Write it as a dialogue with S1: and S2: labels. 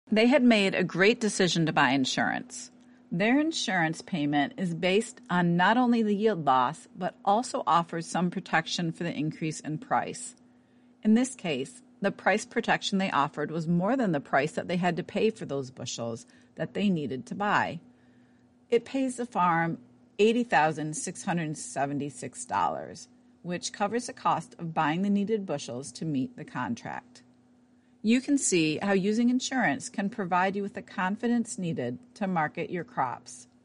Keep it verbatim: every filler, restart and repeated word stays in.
S1: They had made a great decision to buy insurance. Their insurance payment is based on not only the yield loss, but also offers some protection for the increase in price. In this case, the price protection they offered was more than the price that they had to pay for those bushels that they needed to buy. It pays the farm eighty thousand six hundred seventy-six dollars, which covers the cost of buying the needed bushels to meet the contract. You can see how using insurance can provide you with the confidence needed to market your crops.